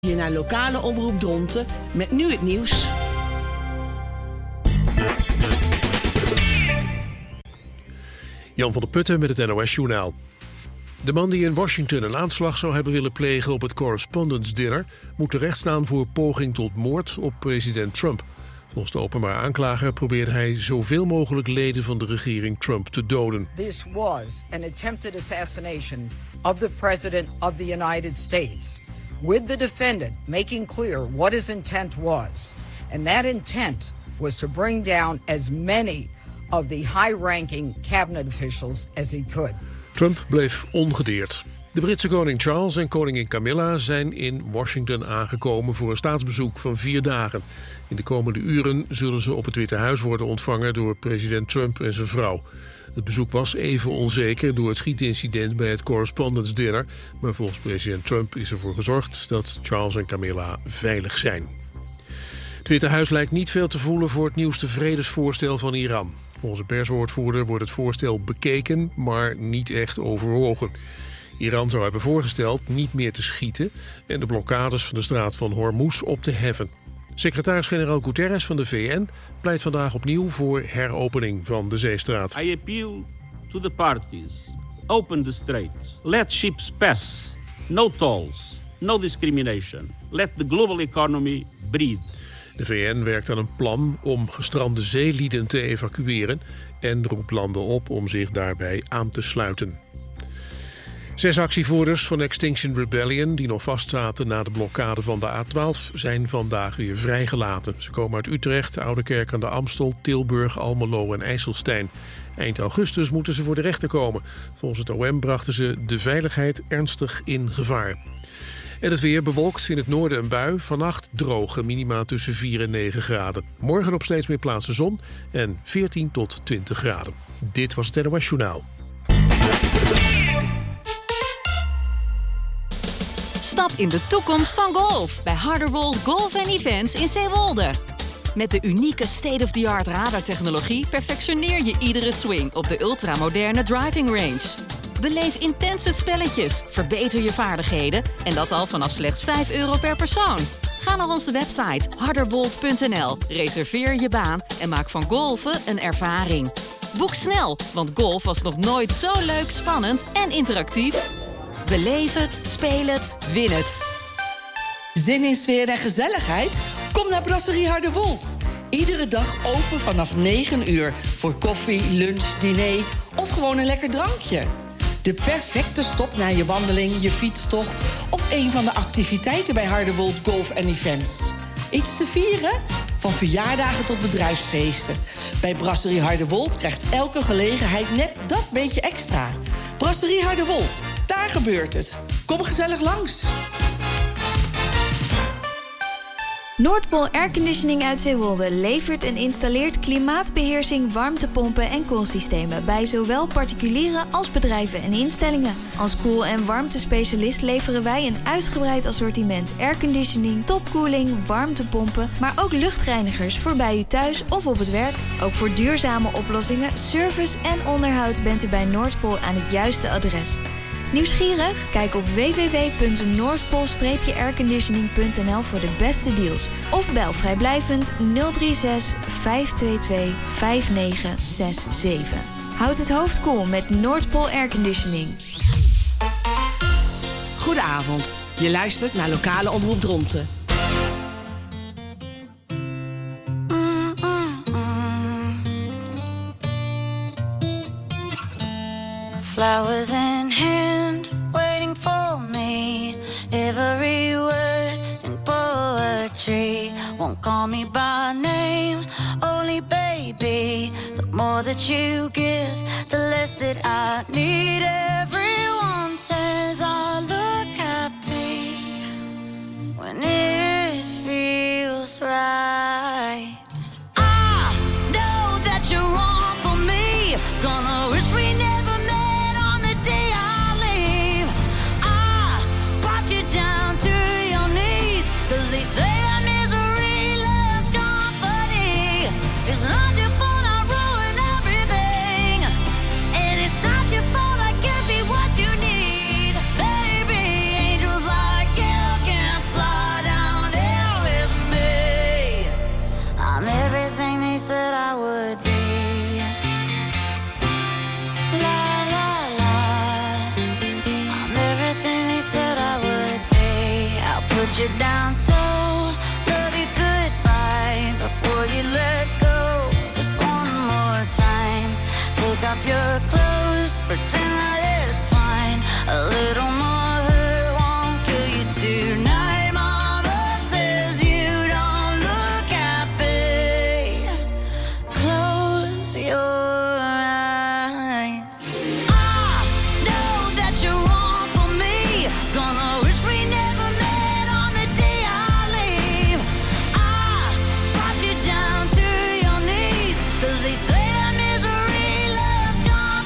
Je naar lokale omroep Dronten met nu het nieuws. Jan van der Putten met het NOS-journaal. De man die in Washington een aanslag zou hebben willen plegen op het Correspondents' Dinner moet terechtstaan voor poging tot moord op president Trump. Volgens de openbaar aanklager probeerde hij zoveel mogelijk leden van de regering Trump te doden. This was an attempted assassination of the President of the United States, with the defendant making clear what his intent was. And that intent was to bring down as many of the high-ranking cabinet officials as he could. Trump bleef ongedeerd. De Britse koning Charles en koningin Camilla zijn in Washington aangekomen voor een staatsbezoek van 4 dagen. In de komende uren zullen ze op het Witte Huis worden ontvangen door president Trump en zijn vrouw. Het bezoek was even onzeker door het schietincident bij het Correspondents' Dinner, maar volgens president Trump is ervoor gezorgd dat Charles en Camilla veilig zijn. Het Witte Huis lijkt niet veel te voelen voor het nieuwste vredesvoorstel van Iran. Volgens een perswoordvoerder wordt het voorstel bekeken, maar niet echt overwogen. Iran zou hebben voorgesteld niet meer te schieten en de blokkades van de straat van Hormuz op te heffen. Secretaris-generaal Guterres van de VN pleit vandaag opnieuw voor heropening van de zeestraat. I appeal to the parties. Open the strait. Let ships pass. No tolls. No discrimination. Let the global economy breathe. De VN werkt aan een plan om gestrande zeelieden te evacueren en roept landen op om zich daarbij aan te sluiten. 6 actievoerders van Extinction Rebellion die nog vastzaten na de blokkade van de A12 zijn vandaag weer vrijgelaten. Ze komen uit Utrecht, Oudekerk aan de Amstel, Tilburg, Almelo en IJsselstein. Eind augustus moeten ze voor de rechter komen. Volgens het OM brachten ze de veiligheid ernstig in gevaar. En het weer bewolkt, in het noorden een bui. Vannacht droge, minima tussen 4 en 9 graden. Morgen op steeds meer plaatsen zon en 14 tot 20 graden. Dit was het NOS Journaal. Stap in de toekomst van golf bij Harderwold Golf & Events in Zeewolde. Met de unieke state-of-the-art radartechnologie perfectioneer je iedere swing op de ultramoderne driving range. Beleef intense spelletjes, verbeter je vaardigheden en dat al vanaf slechts €5 per persoon. Ga naar onze website harderwold.nl, reserveer je baan en maak van golfen een ervaring. Boek snel, want golf was nog nooit zo leuk, spannend en interactief. Beleef het, speel het, win het. Zin in sfeer en gezelligheid? Kom naar Brasserie Harderwold. Iedere dag open vanaf 9 uur voor koffie, lunch, diner of gewoon een lekker drankje. De perfecte stop na je wandeling, je fietstocht of een van de activiteiten bij Harderwold Golf & Events. Iets te vieren? Van verjaardagen tot bedrijfsfeesten. Bij Brasserie Harderwold krijgt elke gelegenheid net dat beetje extra. Brasserie Harderwold, daar gebeurt het. Kom gezellig langs. Noordpool Airconditioning uit Zeewolde levert en installeert klimaatbeheersing, warmtepompen en koelsystemen bij zowel particulieren als bedrijven en instellingen. Als koel- en warmtespecialist leveren wij een uitgebreid assortiment airconditioning, topkoeling, warmtepompen, maar ook luchtreinigers voor bij u thuis of op het werk. Ook voor duurzame oplossingen, service en onderhoud bent u bij Noordpool aan het juiste adres. Nieuwsgierig? Kijk op www.noordpool-airconditioning.nl voor de beste deals. Of bel vrijblijvend 036 522 5967. Houd het hoofd koel met Noordpool Airconditioning. Goedenavond. Je luistert naar lokale omroep Dronten. Flowers in hand, waiting for me. Every word in poetry won't call me by name, only baby. The more that you give, the less that I need. Everyone says I look happy when it feels right. I know that you're wrong for me. Gonna wish we never. They say our misery loves company. It's not your fault I ruin everything, and it's not your fault I can't be what you put you down slow, love you goodbye before you let go. Just one more time, take off your clothes, pretend that it's fine. A little more hurt won't kill you tonight. Mama says you don't look happy. Close your down to your knees, 'cause they say that misery loves company.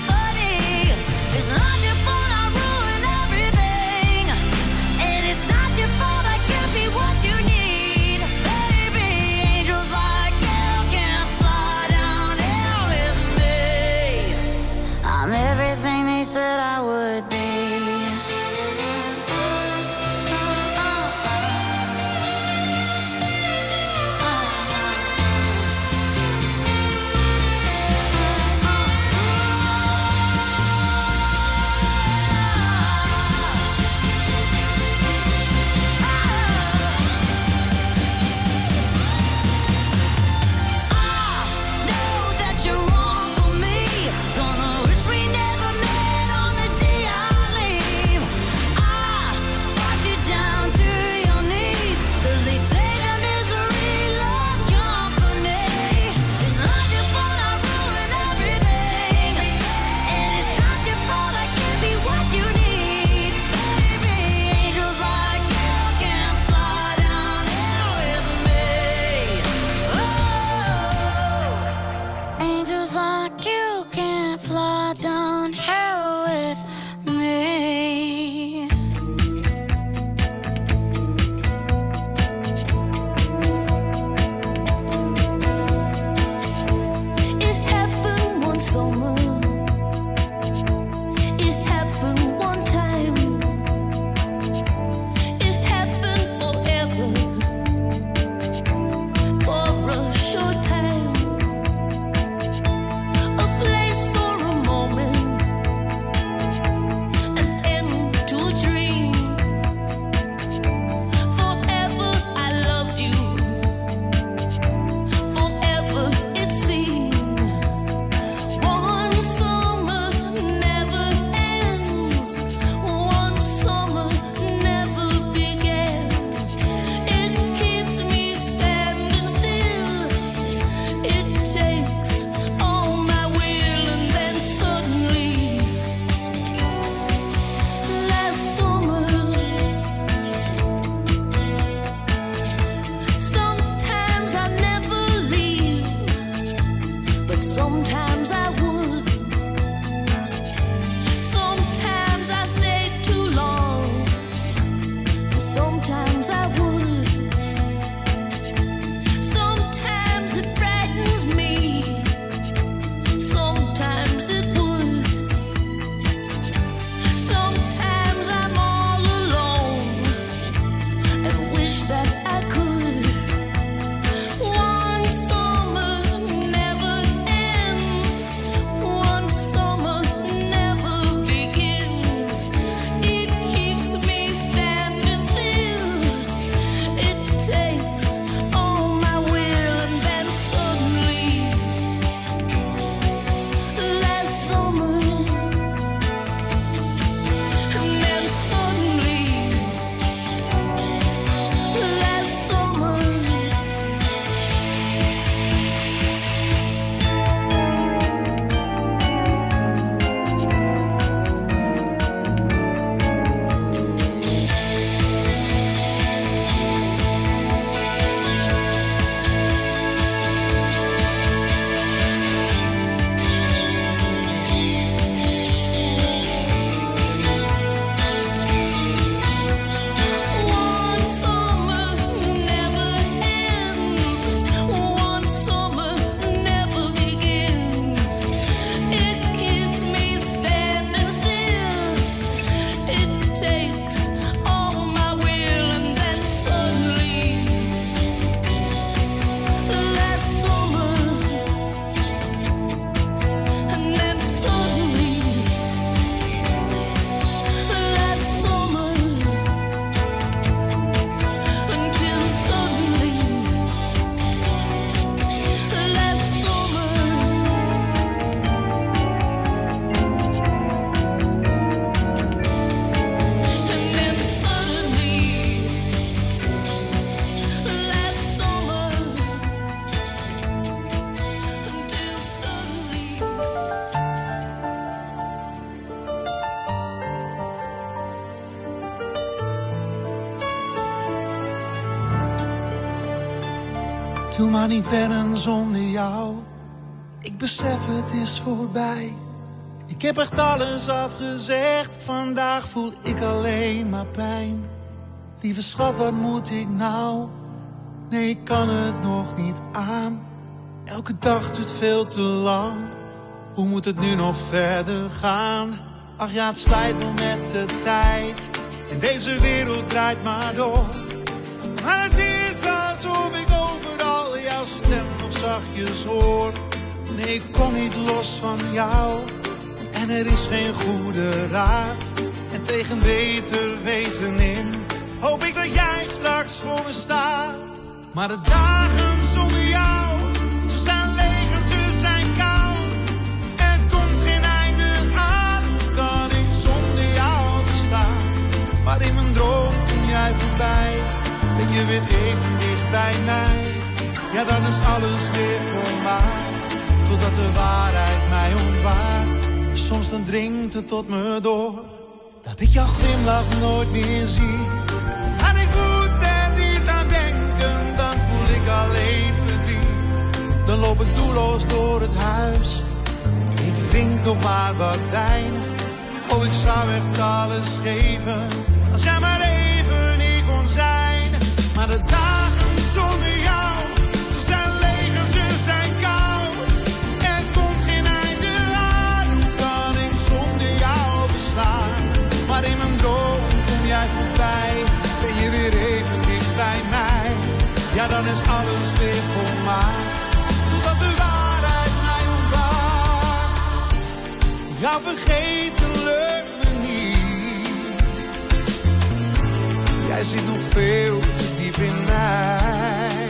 Doe maar niet wennen zonder jou. Ik besef het is voorbij. Ik heb echt alles afgezegd. Vandaag voel ik alleen maar pijn. Lieve schat, wat moet ik nou? Nee, ik kan het nog niet aan. Elke dag duurt veel te lang. Hoe moet het nu nog verder gaan? Ach ja, het slijt nog met de tijd. En deze wereld draait maar door. Maar het is alsof ik overal jouw stem nog zachtjes hoor. Nee, ik kom niet los van jou. En er is geen goede raad. En tegen beter weten in hoop ik dat jij straks voor me staat. Maar de dagen zonder jou, ze zijn leeg en ze zijn koud. Er komt geen einde aan, kan ik zonder jou bestaan. Maar in mijn droom kom jij voorbij, ben je weer even dicht bij mij. Ja, dan is alles weer volmaakt, totdat de waarheid mij ontwaart. Soms dan dringt het tot me door, dat ik jouw glimlach nooit meer zie. En ik moet er niet aan denken, dan voel ik alleen verdriet. Dan loop ik doelloos door het huis, ik drink nog maar wat wijn. Oh, ik zou echt alles geven, als jij maar even niet kon zijn. Maar de dagen zonder jou, ze zijn leeg en ze zijn koud. Er komt geen einde aan, hoe kan ik zonder jou beslaan? Maar in mijn droom kom jij voorbij, ben je weer even dicht bij mij. Ja, dan is alles weer volmaakt, totdat de waarheid mij ontwaart. Jou vergeten lukt me niet. Jij zit nog veel te diep in mij.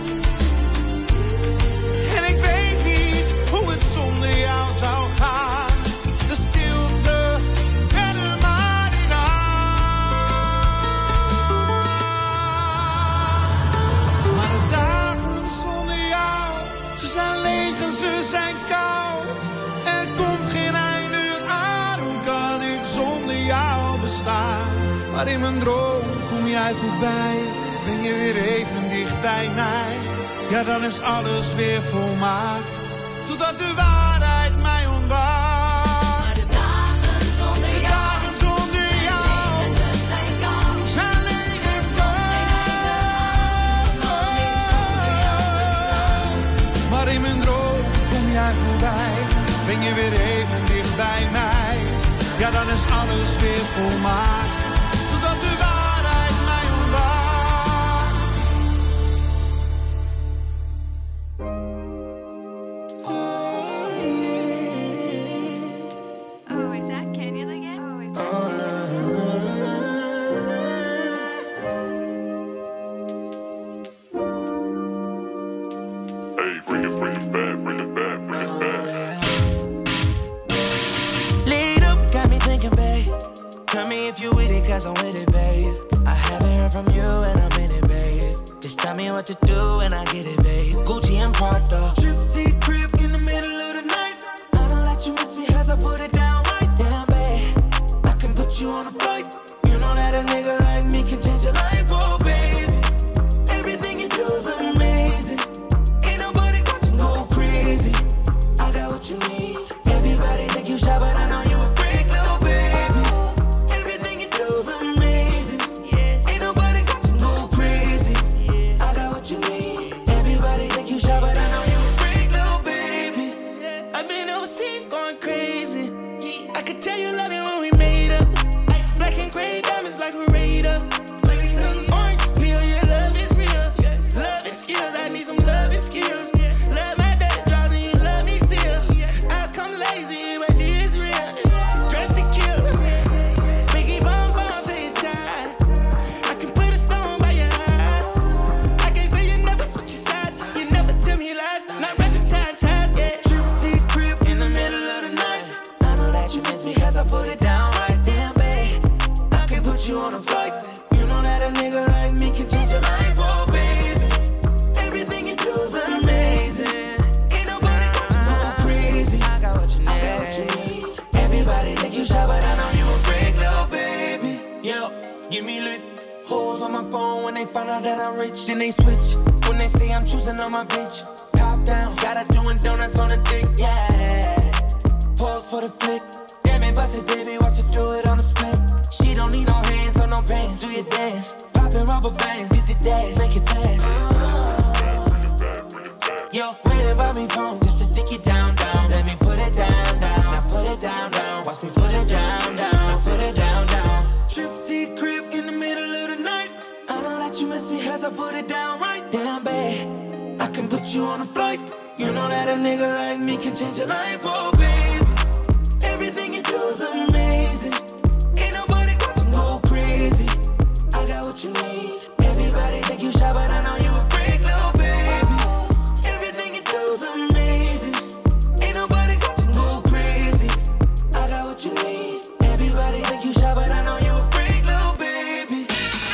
En ik weet niet hoe het zonder jou zou gaan. De stilte en er maar niet aan. Maar de dagen zonder jou, ze zijn leeg en ze zijn koud. Er komt geen einde aan, hoe kan ik zonder jou bestaan? Maar in mijn droom kom jij voorbij, ben je weer even dicht bij mij. Ja, dan is alles weer volmaakt, totdat de waarheid mij ontwaart. Maar de dagen zonder jou, dagen zonder jou, ze zijn koud. zijn leeg en koud. Maar in mijn droom kom jij voorbij, ben je weer even dicht bij mij. Ja, dan is alles weer volmaakt, totdat de waarheid mij ontwaart. Oh, is that Canyon again? Hey, bring it back, bring it back, bring it back. Lead up, got me thinking, babe. Tell me if you with it, cause I'm with it, babe. I haven't heard from you and I'm in it, babe. Just tell me what to do and I get it, babe. Gucci and Prada. Trip to the crib in the middle of the night. I don't let you miss me as I put it down right down, babe. I can put you on a flight. You know that a nigga like me can change your life, oh, baby. Everything you do is amazing. Ain't nobody watching go crazy. I got what you need. Everybody think you shy, but I know you a freak, little baby. Everything you do is amazing. Ain't nobody watching go crazy. I got what you need. Everybody think you shy, but I know you a freak, little baby. I've been overseas going crazy. I could tell you love it when we made up. Black and gray diamonds like a radar. I'm rich, then they switch. When they say I'm choosing on my bitch. Top down, got her doing donuts on the dick, yeah. Pause for the flick. Damn it, bust it, baby, watch her do it on the split. She don't need no hands or no pants, do your dance. Poppin' rubber bands, hit the dash, make it fast. Yo, waiting by me phone, just to dick it down, down. Let me put it down, down. Now put it down, down. Watch me put it down, down. Now put it down, down. Trips to your crib in the middle of the night. I know that you miss me as I put it down right. Damn, babe, I can put you on a flight. You know that a nigga like me can change your life, oh, babe. Everything you do is amazing. Ain't nobody got to go crazy. I got what you need. Everybody think you shy, but I know you a freak, little baby. Everything you do is amazing. Ain't nobody got to go crazy. I got what you need. Everybody think you shy, but I know you a freak, little baby.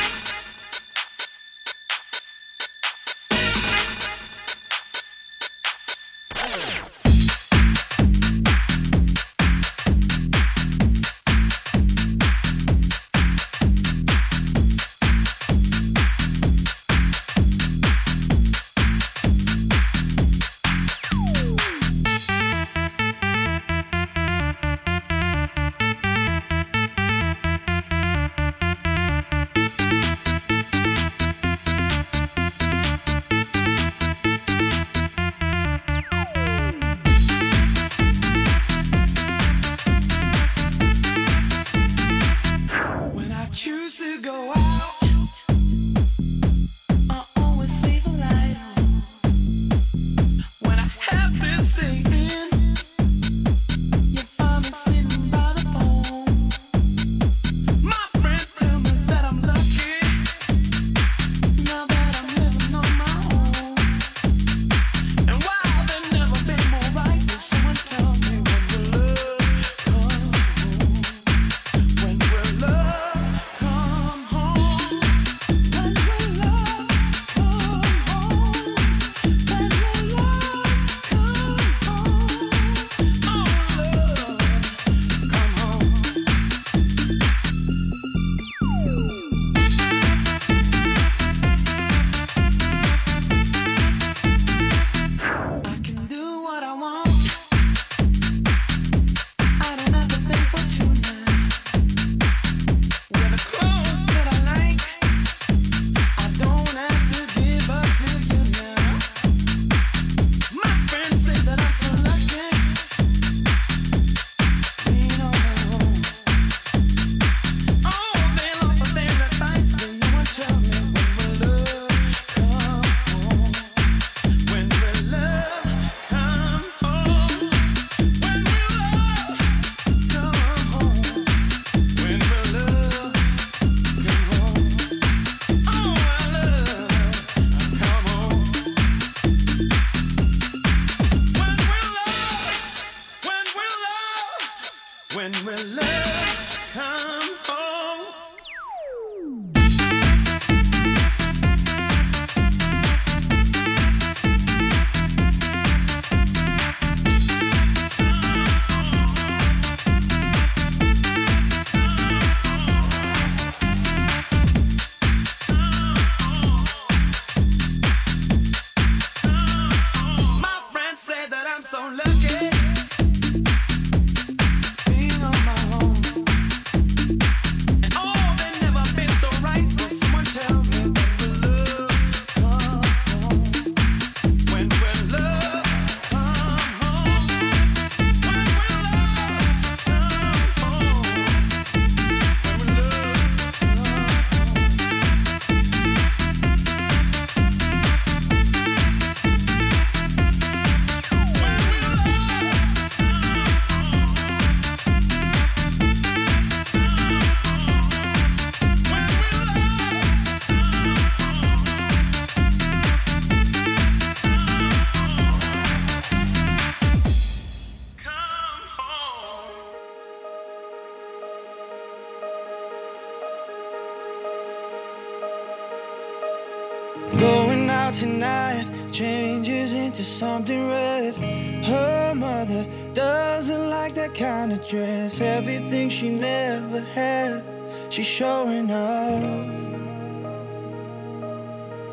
Going out tonight changes into something red. Her mother doesn't like that kind of dress. Everything she never had, she's showing off.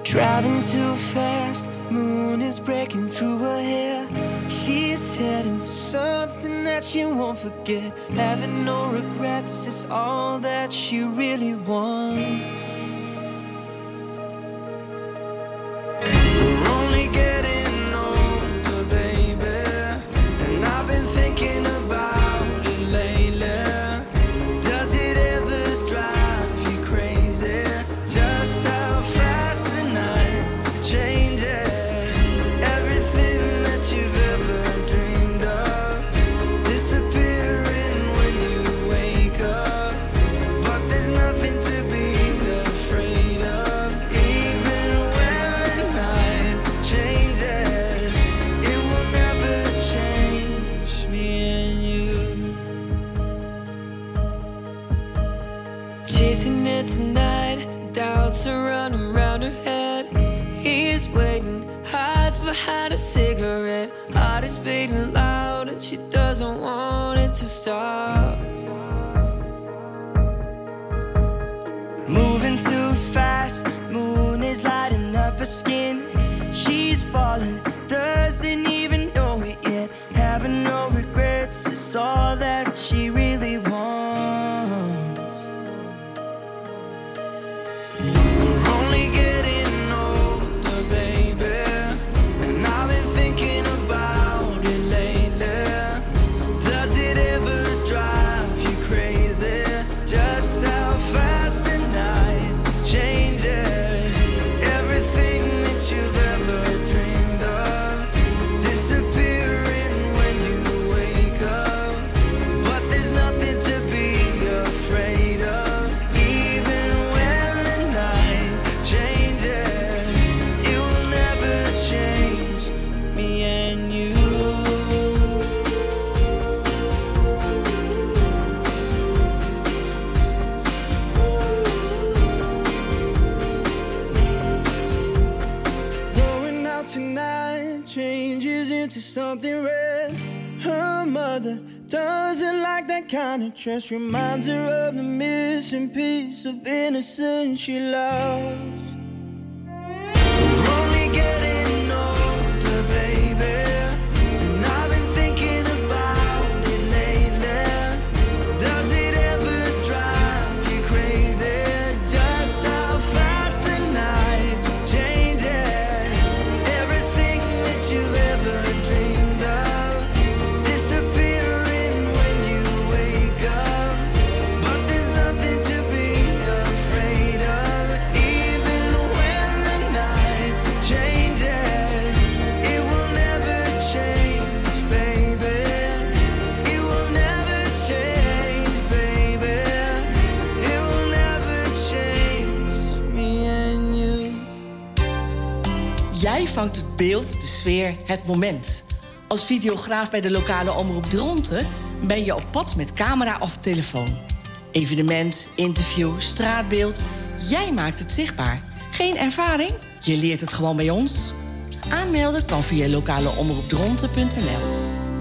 Driving too fast, moon is breaking through her hair. She's heading for something that she won't forget. Having no regrets is all that she really wants. We're only getting older, baby, and I've been thinking about it lately. Does it ever drive you crazy? Just how fast the night changes. Everything that you've ever dreamed of disappearing when you wake up. But there's nothing to be afraid of. Even when the night changes, it will never change me and you. Chasing it tonight, doubts are running round her head. He's waiting, hides behind a cigarette. Heart is beating loud and she doesn't want it to stop. Moving too fast, moon is lighting up her skin. She's falling, doesn't even know it yet. Having no regrets is all that she really wants. We're only getting older, baby, and I've been thinking about it lately. Does it ever drive you crazy? Just how fast the night changes. Everything that you've ever dreamed of disappearing when you wake up. But there's nothing to be afraid of. Even when the night changes, it will never change me and you. Going out tonight changes into something red. Her mother doesn't like that kind of dress. Reminds her of the missing piece of innocence she lost. We're only getting older, baby, and I've been thinking about it lately. Does it ever drive you crazy? Just how fast the night changes. Everything that you've ever dreamed of disappearing when you wake up. But there's nothing to be afraid of. Even when the night changes, it will never change, baby. It will never change, baby. It will never change me and you. Jij vangt het beeld, de sfeer, het moment. Als videograaf bij de lokale omroep Dronten ben je op pad met camera of telefoon. Evenement, interview, straatbeeld. Jij maakt het zichtbaar. Geen ervaring? Je leert het gewoon bij ons. Aanmelden kan via lokaleomroepdronten.nl.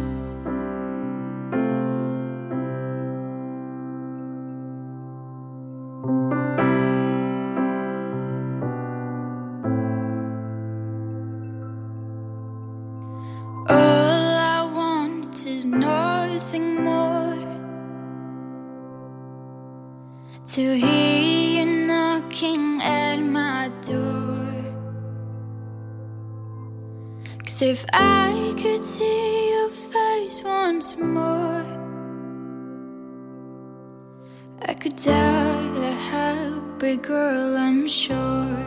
All I want is nothing more. To hear you knocking at my door. 'Cause if I could see your face once more, I could die a happy girl, I'm sure.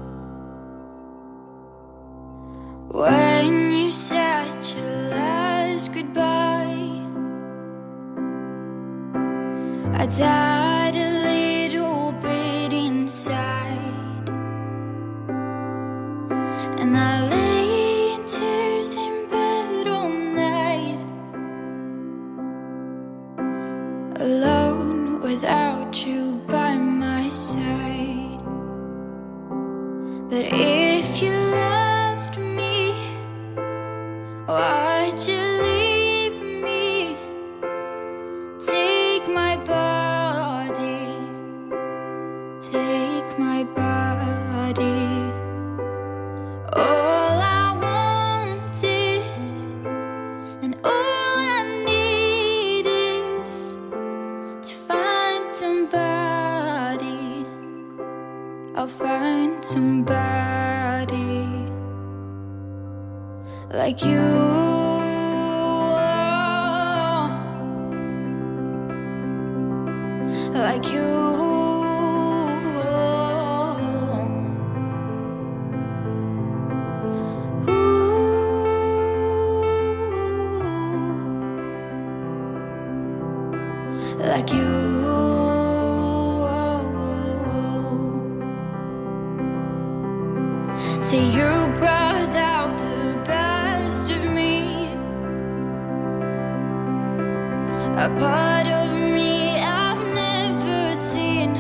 When you said your last goodbye, I died a little bit inside, and I lay in tears in bed all night, alone without you by my side. But if you loved me, why'd you leave me? Take my body, take my body. somebody like you. Like you. Like you. Say you brought out the best of me, a part of me I've never seen.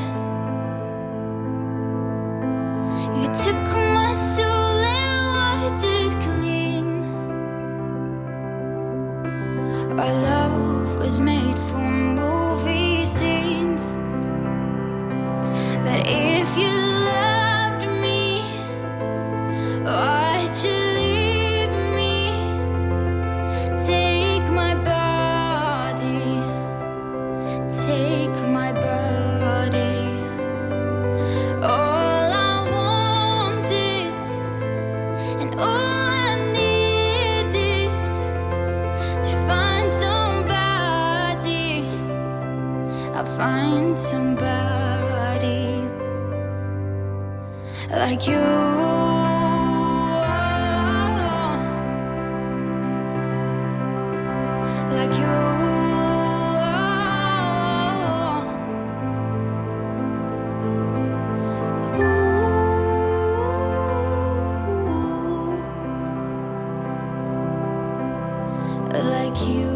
You took my soul and wiped it clean. Our love was made for movie scenes, but if you loved me, why'd you leave me? Take my body, take my body. All I want is, and all I need is to find somebody. I'll find somebody like you. Like you. Like you.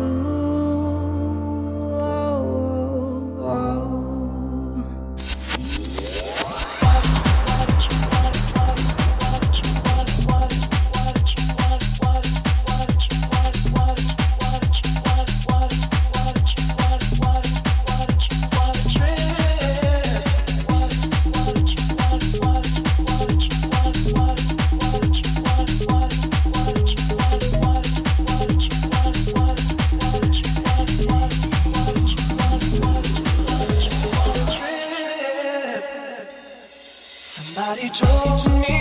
Somebody told me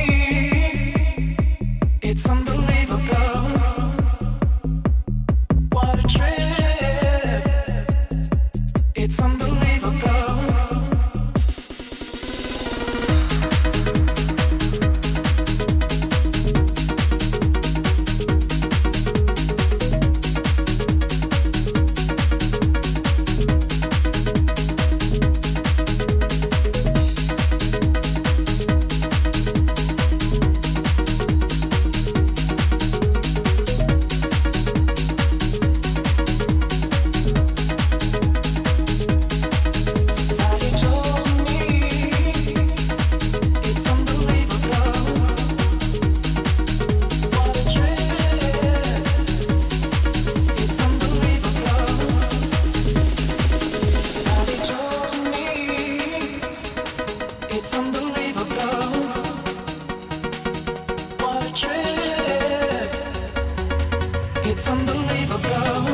it's unbelievable. What a trip. It's unbelievable. It's unbelievable. What a trip. It's unbelievable.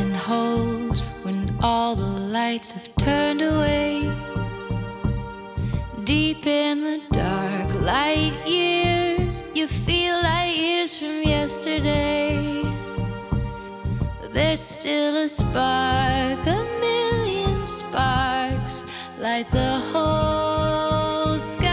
and holes when all the lights have turned away. Deep in the dark, light years, you feel light years from yesterday. There's still a spark, a million sparks, light the whole sky.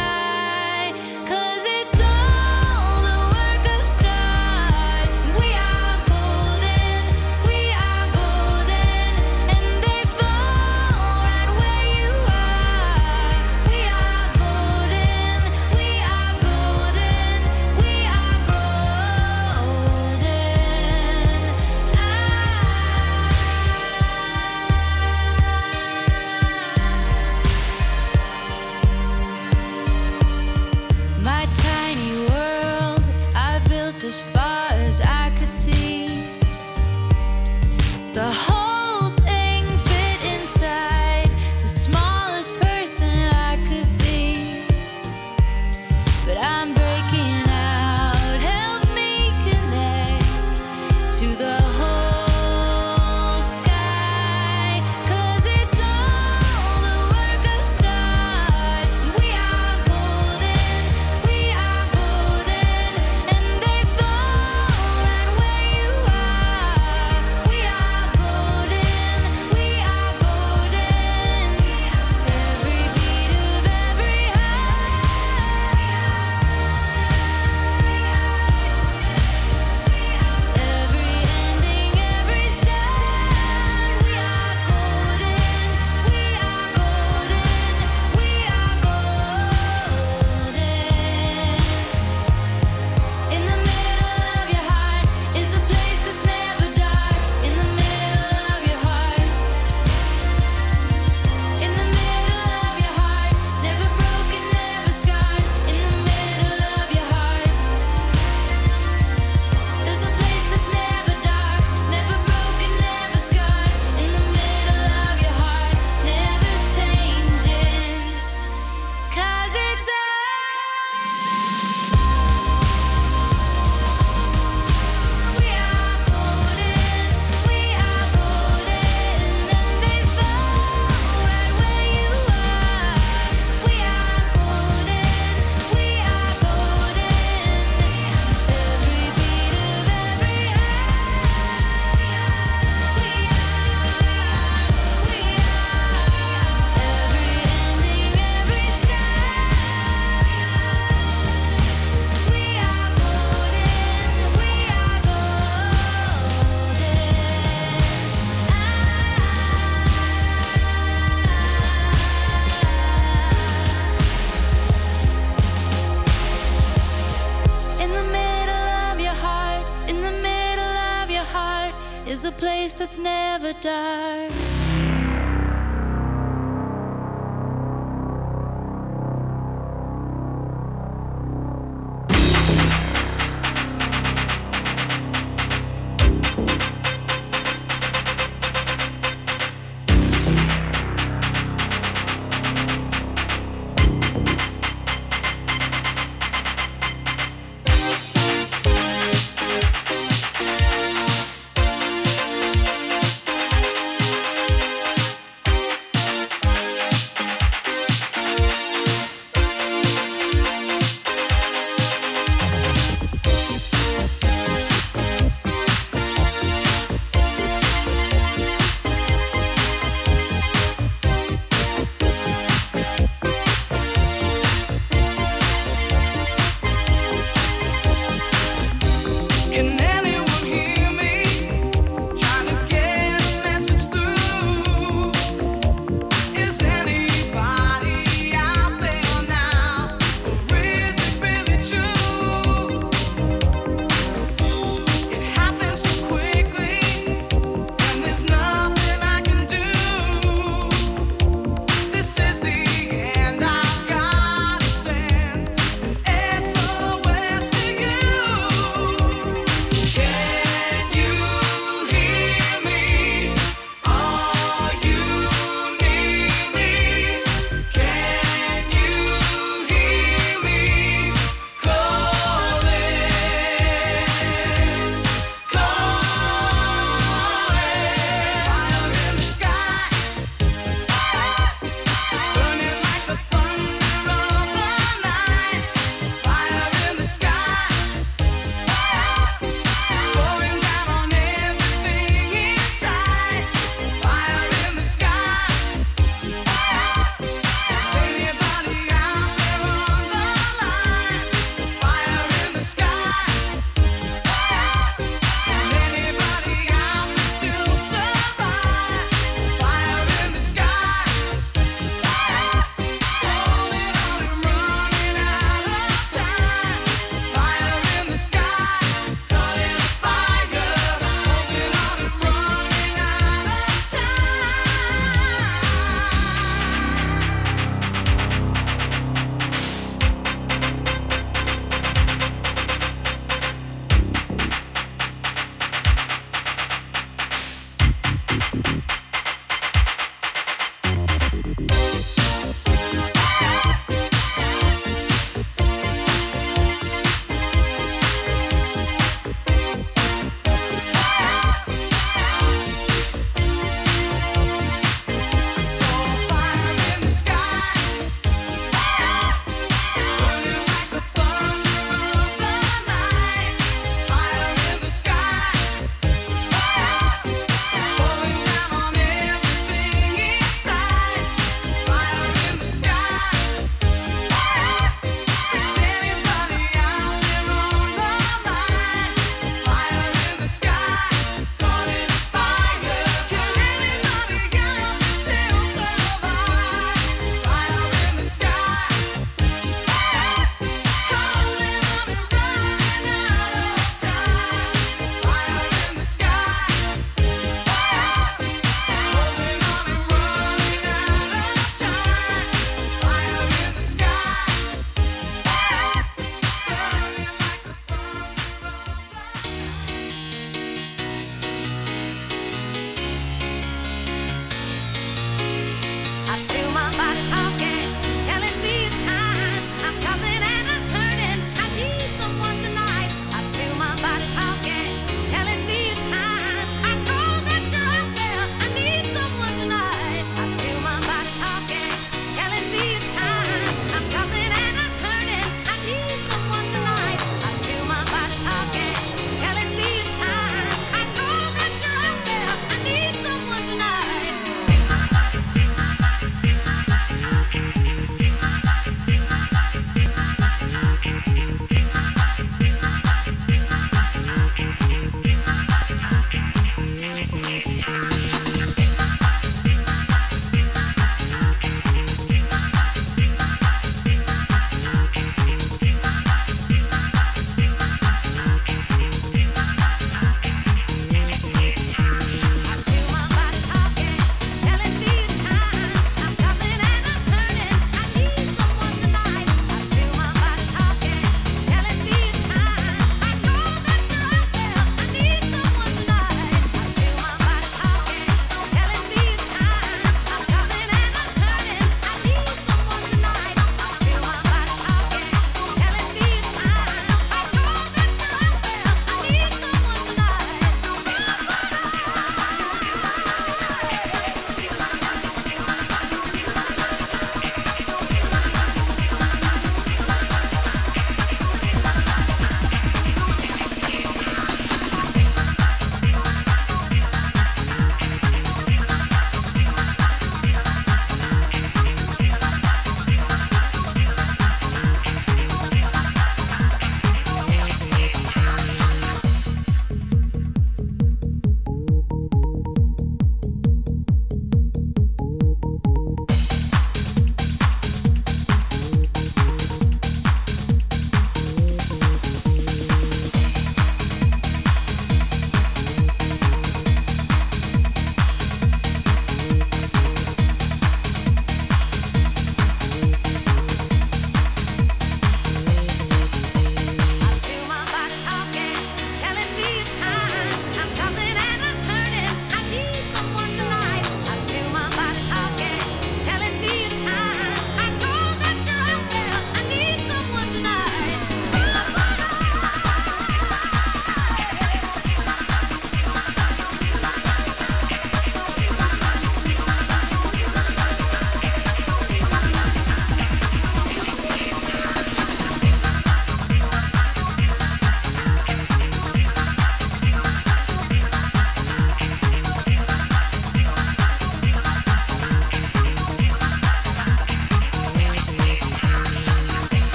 As far as I could see, the whole thing fit inside the smallest person I could be. But I'm breaking out, help me connect to the whole sky. 'Cause it's all the work of stars. We are golden, we are golden, and they right where you are. We are golden, we are golden. Every beat of every heart, every ending, every start. We are golden, we are golden, we are golden. In the middle of your heart is a place that's never dark. In the middle of your heart, in the middle of your heart, never broken, never scarred. In the middle of your heart, there's a place that's never dark, never broken, never scarred. In the middle of your heart, never changing. 'Cause it's we are golden, we are golden, and they fall right where you are. We are golden, we are golden. Every beat of every heart, we are, every ending, every start. We are golden, we are golden. In the middle of your heart, in the middle of your heart is a place that's never dark.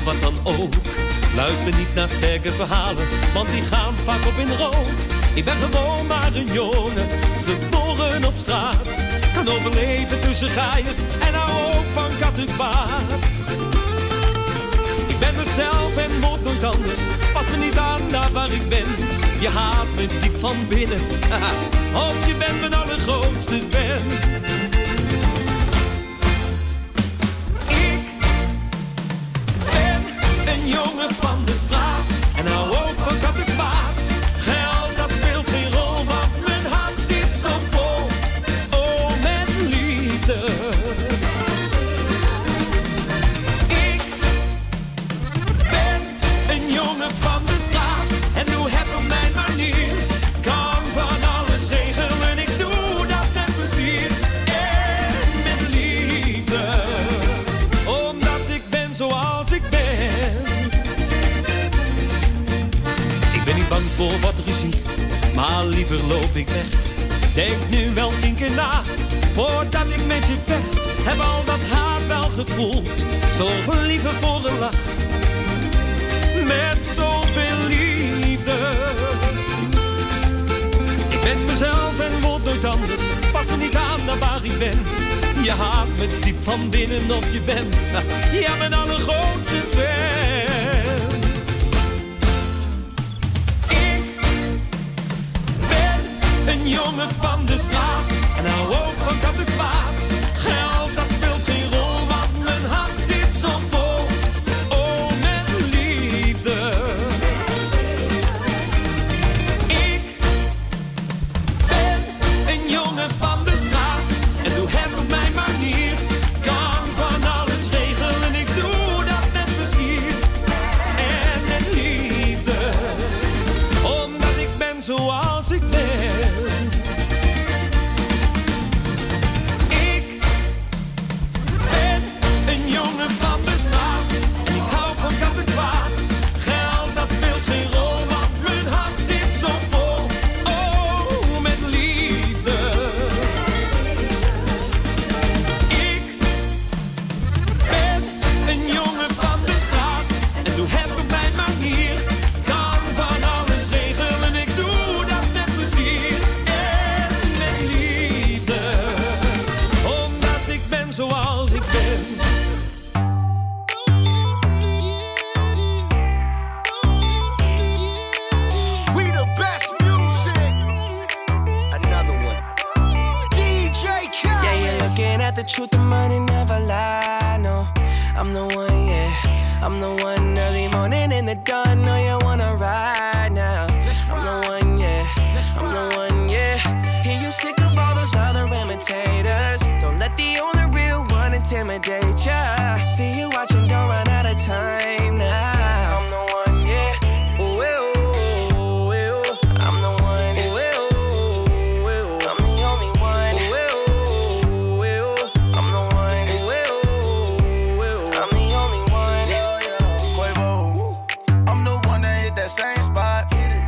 wat dan ook. Luister niet naar sterke verhalen, want die gaan vaak op in rook. Ik ben gewoon maar een jongen, geboren op straat. Kan overleven tussen gaaiers en hou ook van kattenkwaad. Ik ben mezelf en word nooit anders. Pas me niet aan daar waar ik ben. Je haat me diep van binnen. Of je bent mijn allergrootste fan. Ik ben een jongen van de straat. En hou ook van kattenkwaad. Geld dat speelt geen rol, want mijn hart zit zo vol. Oh, met liefde. Ik ben een jongen van de straat. En doe het op mijn manier. Kan van alles regelen, ik doe dat met plezier. En met liefde. Omdat ik ben zoals ik ben. Ik ben niet bang voor wat ruzie, maar liever loop ik weg. Denk nu wel 10 keer na, voordat ik met je vecht. Heb al dat haat wel gevoeld, zorg liever voor een lach. Met zoveel liefde. Ik ben mezelf en word nooit anders. Pas me niet aan naar waar ik ben. Je haat me diep van binnen of je bent ja, mijn allergrootste fan. Ik ben een jongen van de straat. En hou ook van kattenkwaad. Geld dat speelt geen rol, want mijn hart zit zo vol. Oh, met liefde. Ik ben een jongen van de straat. En doe het op mijn manier. Kan van alles regelen, ik doe dat met plezier. En met liefde. Omdat ik ben zoals ik ben. Ik ben een jongen van de straat. En ik hou van kattenkwaad. Geld dat speelt geen rol, want mijn hart zit zo vol. Oh, met liefde. Ik ben een jongen van de straat. En doe het op mijn manier. Kan van alles regelen, ik doe dat met plezier. En met liefde. Omdat ik ben zoals ik ben. We the best music. Another one. DJ Khaled. Yeah, you're looking at the truth, the money never lie, no. I'm the one, yeah. I'm the one early morning in the dawn. Know you wanna ride now. I'm the one, yeah. I'm the one, yeah. Hear you sick of all those other imitators. Don't let the only real one intimidate ya. See you watching, don't run out of time now. I'm the one, yeah. Ooh, ooh, ooh. I'm the one. Ooh, ooh, ooh. I'm the only one. Ooh, ooh, ooh. I'm the one. Ooh, ooh, ooh. I'm the only one. Quavo. I'm the one that hit that same spot.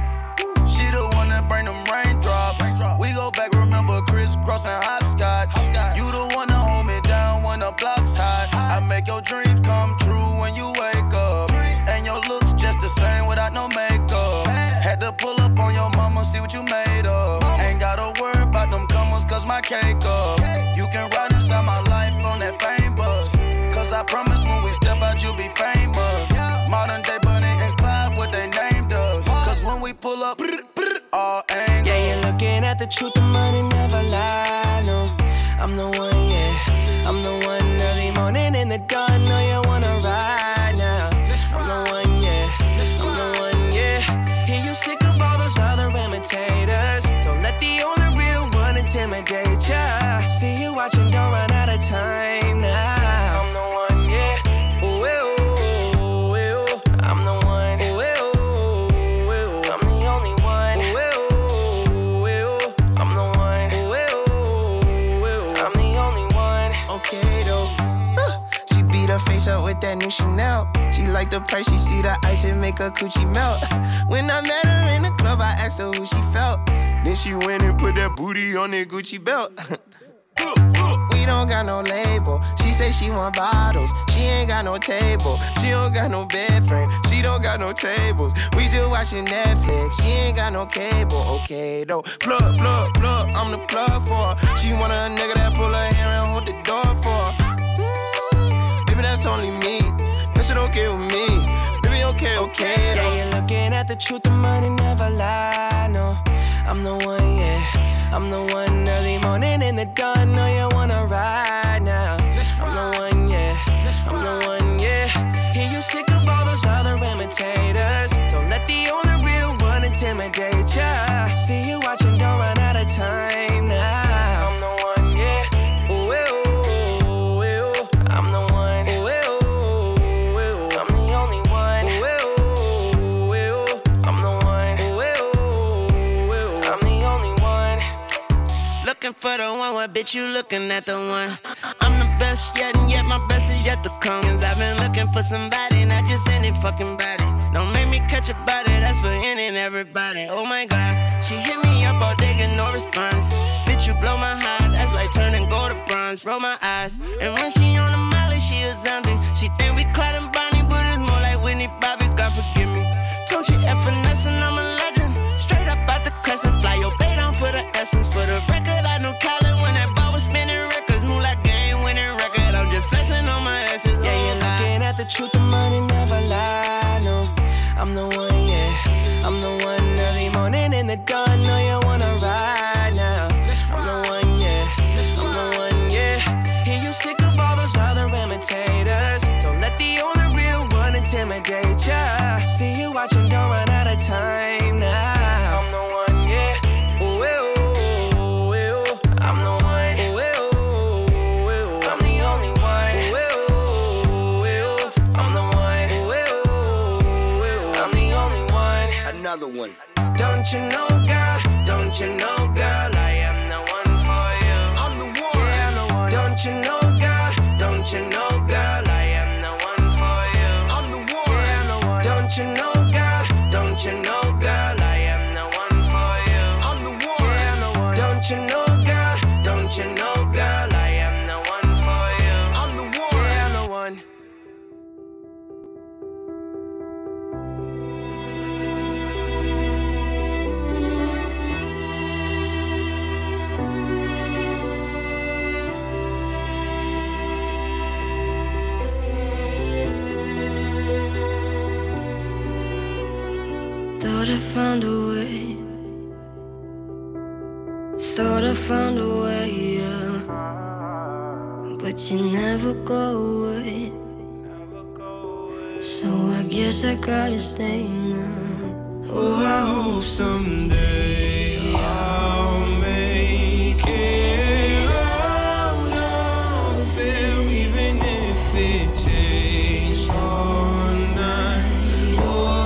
She the one that bring them raindrops. We go back, remember Chris and hopscotch. You the one that hold me down when the block's hot. I make your dreams come true when you wake up. And your looks just the same without no makeup. Had to pull up on your mama, see what you made of. Ain't gotta worry about them comers, cause my cake up. You can ride inside my life on that fame bus. Cause I promise when we step out, you'll be famous. Modern day Bonnie and Clyde, what they named us. Cause when we pull up, all angles. Yeah, you're looking at the truth, the money never lie, no. I'm the one, yeah. I'm the one early morning in the dawn. Know you wanna ride now. I'm the one, yeah. I'm the one, yeah. Hear you sick of all those other imitators. Don't let the only real one intimidate ya. See you watching, don't run out of time now. I'm the one, yeah. Ooh, ooh, ooh. I'm the one. Ooh, ooh, ooh. I'm the only one. Ooh, ooh, ooh. I'm the one. Ooh, ooh, ooh. I'm the only one. Okay though. She beat her face up with that new Chanel. She like the price, she see the ice and make her coochie melt. When I met her in the club, I asked her who she felt. Then she went and put that booty on that Gucci belt. We don't got no label. She say she want bottles. She ain't got no table. She don't got no bed frame. She don't got no tables. We just watching Netflix. She ain't got no cable. Okay, though. Plug, plug, plug. I'm the plug for her. She want a nigga that pull her hair and hold the door for her. Baby, that's only me. That shit okay with me. Baby, okay, okay, though. Yeah, you're looking at the truth, the money never lie, no. I'm the one, yeah. I'm the one early morning in the dawn. Know you wanna ride now. I'm the one, yeah. I'm the one, yeah. Hear you sick of all those other imitators. Don't let the only real one intimidate ya. See you watching, don't run out of time now. I'm the one, yeah. Ooh, ooh, ooh. I'm the one. Ooh, ooh, ooh. I'm the only one. Ooh, ooh. I'm the one. Ooh, ooh. I'm the only one. Looking for the one, what bitch you looking at the one? I'm the best yet, and yet my best is yet to come. Cause I've been looking for somebody, not just any fucking body. Don't make me catch a body, that's for any and everybody. Oh my God, she hit me up all day, get no response. Bitch, you blow my heart, that's like turning gold to bronze. Roll my eyes, and when she on the molly, she a zombie. She think we Clyde and Bonnie, but it's more like Whitney Bobby, God forgive me. Don't you F&S and I'm a legend. Straight up out the crescent, fly your bait down for the essence. For the record, I know Colin when that ball was spinning records. Move like game winning record, I'm just flexing on my essence. Yeah, you're looking at the truth, the money never lie, no. I'm the one, yeah. I'm the one early morning in the dawn. Know you wanna ride now. I'm the one, yeah. I'm the one, yeah. Hear you sick of all those other imitators. Don't let the only real one intimidate ya. See you watching, don't run out of time now. I'm the one, yeah. Ooh, ooh, ooh. I'm the one. Ooh, ooh, ooh. I'm the only one. Ooh, ooh. I'm the one. Ooh, ooh. I'm the only one. Another one. Don't you know, girl? Don't you know, girl? I am the one for you. I'm the one. Yeah, I'm the one. Don't you know, girl? Don't you know, girl? I am the one for you. I'm the one. Yeah, I'm the one. Don't you know, girl? Don't you know, girl? I am the one for you. I'm the one. Yeah, I'm the one. Don't you know, girl? Don't you know, girl? I am the one for you. I'm the one. Yeah, I'm the one. Thought I found a way. Thought I found a way, yeah. But you never go away. So I guess I gotta stay now. Oh, I hope someday I'll make it out of it, even if it takes all night or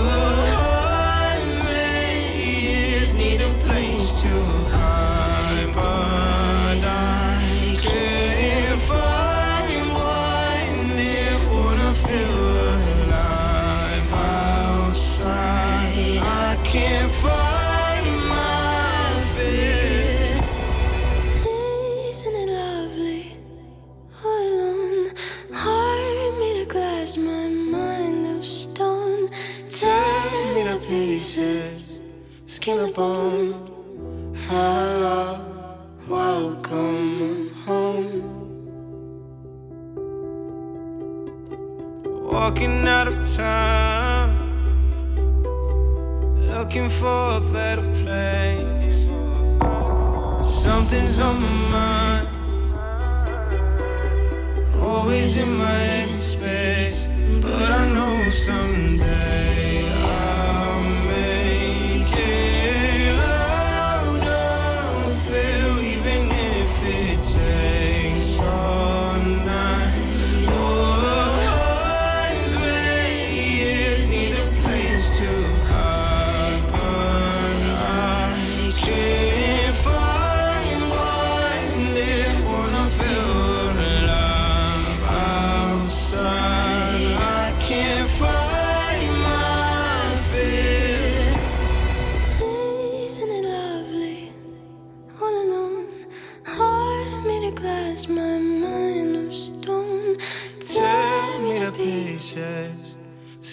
100 years. Need a place to hide, but I can't find one near. Wanna feel alive outside. I can't find my fear. Isn't it lovely? All alone, heart made of glass, my mind of stone. Tear me to pieces, skin and bone. Hello, welcome home. Walking out of town, looking for a better place. Something's on my mind, always in my head space. But I know someday I'll make it out of it, even if it takes all night or 100 years. Need a place to hide, but I can't find one near. Wanna feel alive outside. I can't find my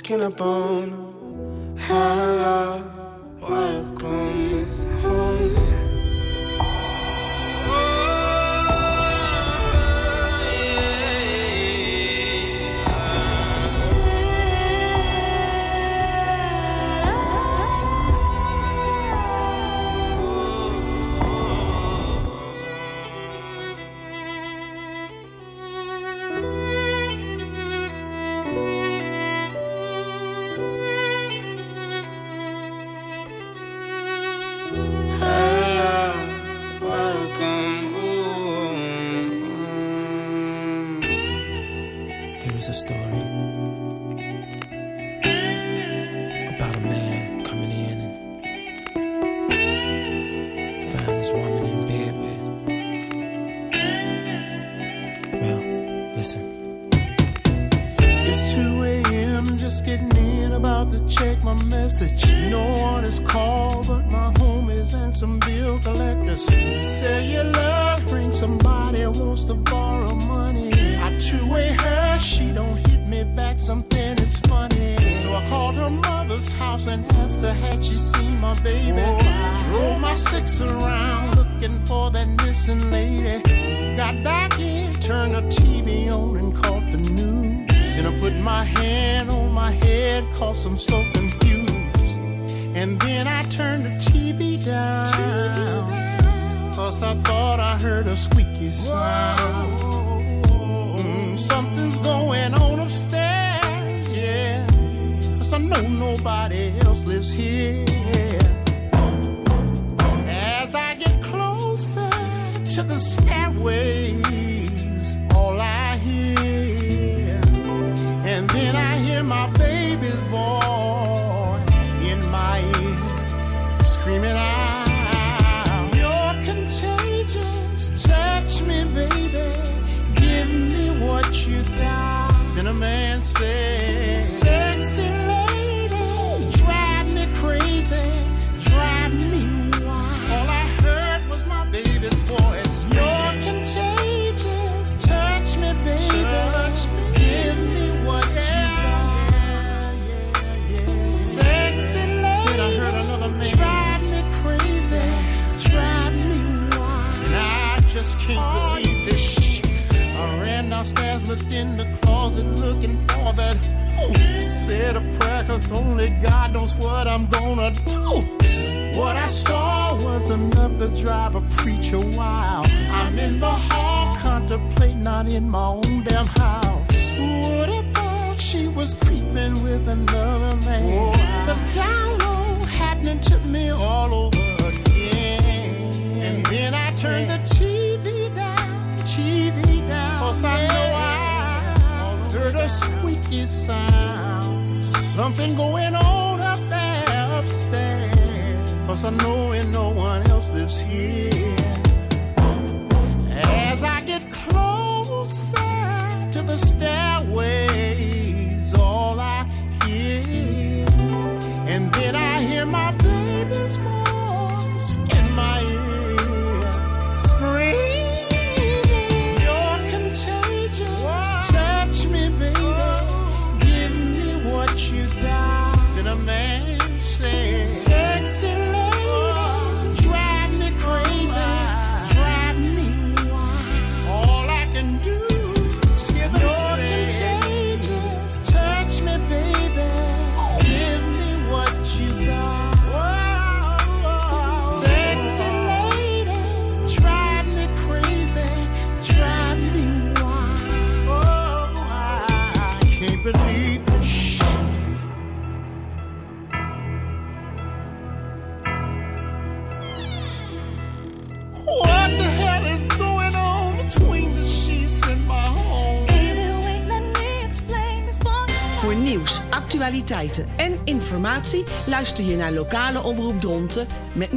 waking up on. Hello, welcome home. A story about a man coming in and find this woman in bed with. Well, listen. It's 2 a.m. just getting in, about to check my message. No one is called but my homies and some bill collectors. Cellular ring, somebody wants to borrow money. I two-way her, she don't hit me back, something is funny. So I called her mother's house and asked her had she seen my baby. Rolled my six around looking for that missing lady. Got back in, turned the TV on and caught the news. Then I put my hand on my head, cause I'm so confused. And then I turned the TV down, cause I thought I heard a squeaky sound. Something's going on upstairs, yeah, cause I know nobody else lives here. As I get closer to the stairways, all I hear, and then I hear my baby's voice in my ear, screaming out, "You're contagious, touch me, baby, give me what you got." Then a man said, "Sexy lady, drive me crazy, drive me wild." All I heard was my baby's voice, "You're contagious, touch me, baby, touch me, give me what you got." Sexy lady, then I heard another man, "Drive me crazy, drive me wild." And I just can't believe this shit. I ran downstairs, looked in the closet, looking for that. Said a prayer, cause only God knows what I'm gonna do. What I saw was enough to drive a preacher wild. I'm in the hall, contemplating, not in my own damn house. Who would have thought she was creeping with another man? The download happening to me all over again. And then I turned the TV down, cause I know I heard a squeaky sound. Something going on up there upstairs, cause I know and no one else lives here. As I get closer to the stairways, all I hear, and then I hear my baby's voice in my ear, screaming, "You're contagious, touch me, baby, give me what you got." Then a man says, "Sexy lady, drive me crazy, drive me wild." All I can do is hear them say, "You're contagious, touch me, baby, give me what you got." Sexy lady, drive me crazy, drive me wild. Oh, I can't believe this shit. What the hell is going on between the sheets in my home? Baby, wait, let me explain before you start. Voor nieuws, actualiteiten en informatie luister je naar lokale omroep Dronten met